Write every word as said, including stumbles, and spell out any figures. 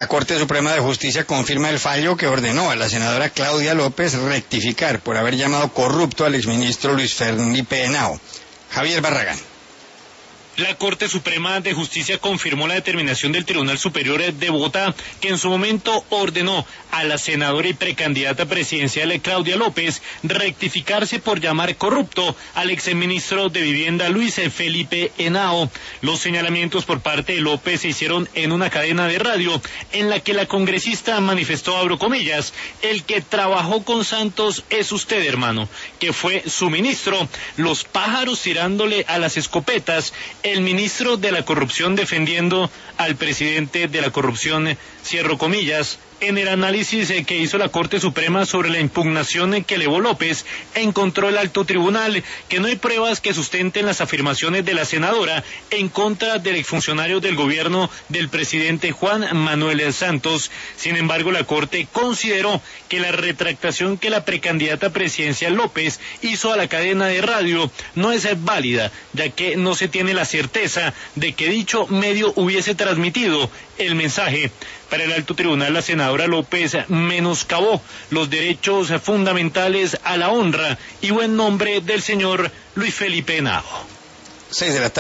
La Corte Suprema de Justicia confirma el fallo que ordenó a la senadora Claudia López rectificar por haber llamado corrupto al exministro Luis Felipe Henao. Javier Barragán. La Corte Suprema de Justicia confirmó la determinación del Tribunal Superior de Bogotá, que en su momento ordenó a la senadora y precandidata presidencial Claudia López rectificarse por llamar corrupto al exministro de Vivienda Luis Felipe Henao. Los señalamientos por parte de López se hicieron en una cadena de radio en la que la congresista manifestó, abro comillas, el que trabajó con Santos es usted, hermano, que fue su ministro, los pájaros tirándole a las escopetas, el ministro de la corrupción defendiendo al presidente de la corrupción, cierro comillas. En el análisis que hizo la Corte Suprema sobre la impugnación que elevó López, encontró el alto tribunal que no hay pruebas que sustenten las afirmaciones de la senadora en contra del exfuncionario del gobierno del presidente Juan Manuel Santos. Sin embargo, la Corte consideró que la retractación que la precandidata presidencial López hizo a la cadena de radio no es válida, ya que no se tiene la certeza de que dicho medio hubiese transmitido el mensaje. Para el alto tribunal, la senadora López menoscabó los derechos fundamentales a la honra y buen nombre del señor Luis Felipe Henao. Seis de la tarde.